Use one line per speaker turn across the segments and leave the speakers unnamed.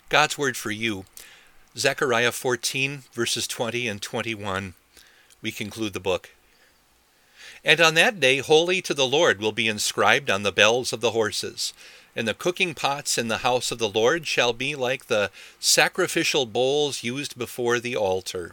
God's word for you, Zechariah 14, verses 20 and 21. We conclude the book. And on that day, holy to the Lord will be inscribed on the bells of the horses, and the cooking pots in the house of the Lord shall be like the sacrificial bowls used before the altar.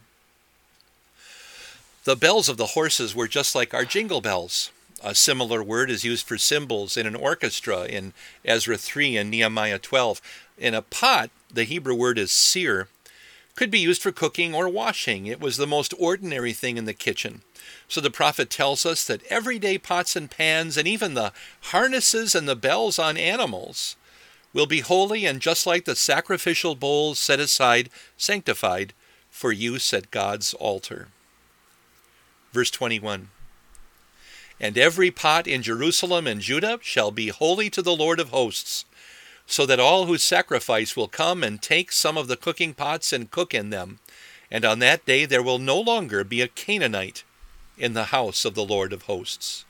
The bells of the horses were just like our jingle bells. A similar word is used for cymbals in an orchestra in Ezra 3 and Nehemiah 12. In a pot, the Hebrew word is seer, could be used for cooking or washing. It was the most ordinary thing in the kitchen. So the prophet tells us that everyday pots and pans and even the harnesses and the bells on animals will be holy and just like the sacrificial bowls set aside, sanctified for use at God's altar. Verse 21. And every pot in Jerusalem and Judah shall be holy to the Lord of hosts, so that all who sacrifice will come and take some of the cooking pots and cook in them. And on that day there will no longer be a Canaanite in the house of the Lord of hosts.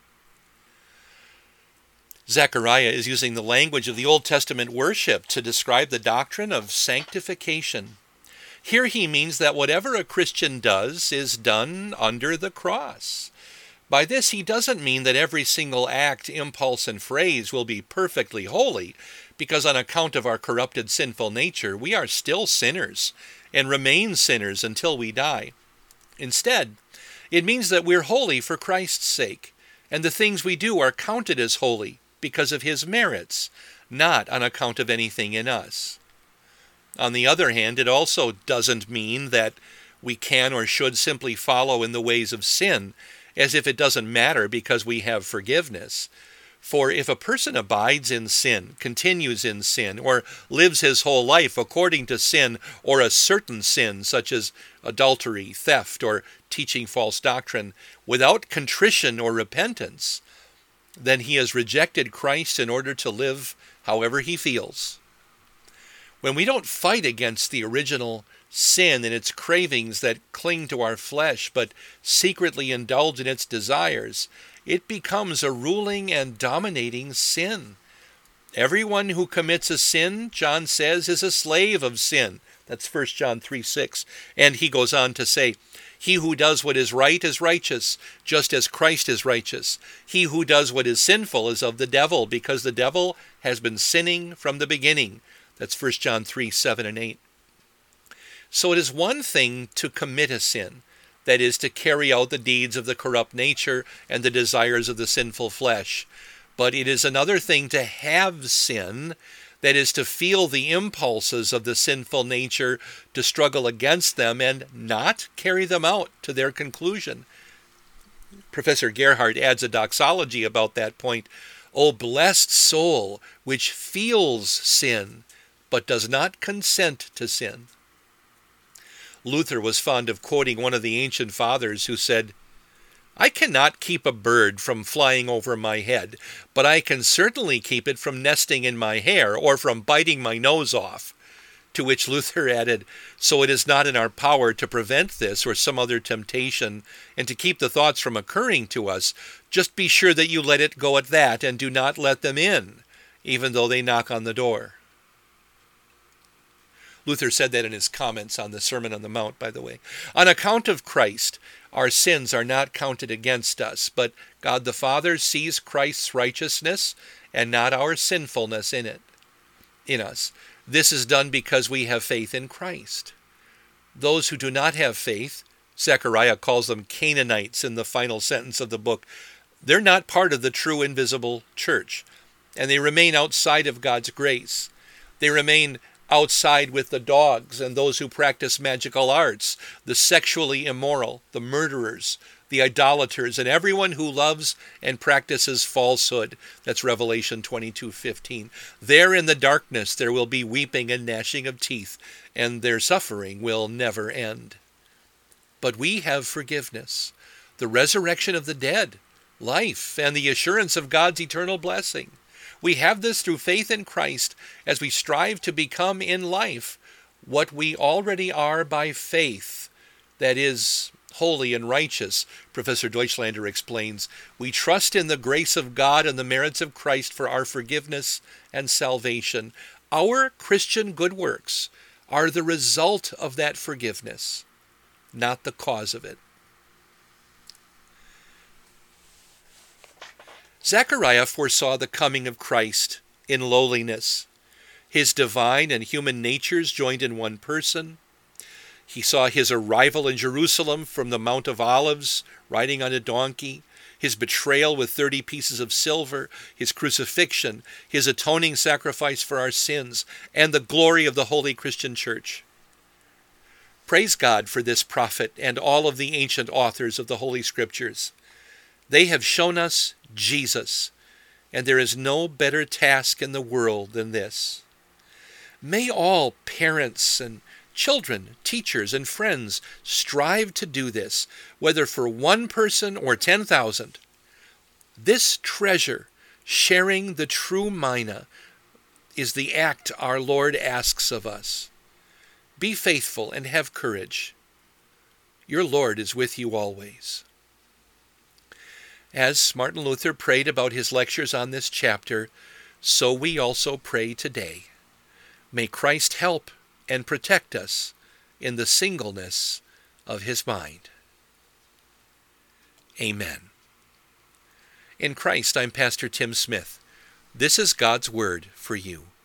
Zechariah is using the language of the Old Testament worship to describe the doctrine of sanctification. Here he means that whatever a Christian does is done under the cross. By this, he doesn't mean that every single act, impulse, and phrase will be perfectly holy, because on account of our corrupted sinful nature, we are still sinners and remain sinners until we die. Instead, it means that we're holy for Christ's sake, and the things we do are counted as holy because of his merits, not on account of anything in us. On the other hand, it also doesn't mean that we can or should simply follow in the ways of sin, as if it doesn't matter because we have forgiveness. For if a person abides in sin, continues in sin, or lives his whole life according to sin or a certain sin, such as adultery, theft, or teaching false doctrine, without contrition or repentance, then he has rejected Christ in order to live however he feels. When we don't fight against the original sin and its cravings that cling to our flesh, but secretly indulge in its desires, it becomes a ruling and dominating sin. Everyone who commits a sin, John says, is a slave of sin. That's 1 John 3:6. And he goes on to say, he who does what is right is righteous, just as Christ is righteous. He who does what is sinful is of the devil, because the devil has been sinning from the beginning. That's 1 John 3:7 and 8. So it is one thing to commit a sin, that is, to carry out the deeds of the corrupt nature and the desires of the sinful flesh. But it is another thing to have sin, that is, to feel the impulses of the sinful nature, to struggle against them, and not carry them out to their conclusion. Professor Gerhard adds a doxology about that point. O blessed soul, which feels sin, but does not consent to sin. Luther was fond of quoting one of the ancient fathers who said, I cannot keep a bird from flying over my head, but I can certainly keep it from nesting in my hair or from biting my nose off. To which Luther added, so it is not in our power to prevent this or some other temptation and to keep the thoughts from occurring to us. Just be sure that you let it go at that and do not let them in, even though they knock on the door. Luther said that in his comments on the Sermon on the Mount, by the way. On account of Christ, our sins are not counted against us, but God the Father sees Christ's righteousness and not our sinfulness in us. This is done because we have faith in Christ. Those who do not have faith, Zechariah calls them Canaanites in the final sentence of the book, they're not part of the true invisible church, and they remain outside of God's grace. They remain outside with the dogs and those who practice magical arts, the sexually immoral, the murderers, the idolaters, and everyone who loves and practices falsehood. That's Revelation 22:15. There in the darkness there will be weeping and gnashing of teeth, and their suffering will never end. But we have forgiveness, the resurrection of the dead, life, and the assurance of God's eternal blessing. We have this through faith in Christ as we strive to become in life what we already are by faith, that is, holy and righteous. Professor Deutschlander explains, we trust in the grace of God and the merits of Christ for our forgiveness and salvation. Our Christian good works are the result of that forgiveness, not the cause of it. Zechariah foresaw the coming of Christ in lowliness, his divine and human natures joined in one person. He saw his arrival in Jerusalem from the Mount of Olives, riding on a donkey, his betrayal with 30 pieces of silver, his crucifixion, his atoning sacrifice for our sins, and the glory of the Holy Christian Church. Praise God for this prophet and all of the ancient authors of the Holy Scriptures. They have shown us Jesus, and there is no better task in the world than this. May all parents and children, teachers, and friends strive to do this, whether for one person or 10,000. This treasure, sharing the true mina, is the act our Lord asks of us. Be faithful and have courage. Your Lord is with you always. As Martin Luther prayed about his lectures on this chapter, so we also pray today. May Christ help and protect us in the singleness of his mind. Amen. In Christ, I'm Pastor Tim Smith. This is God's Word for you.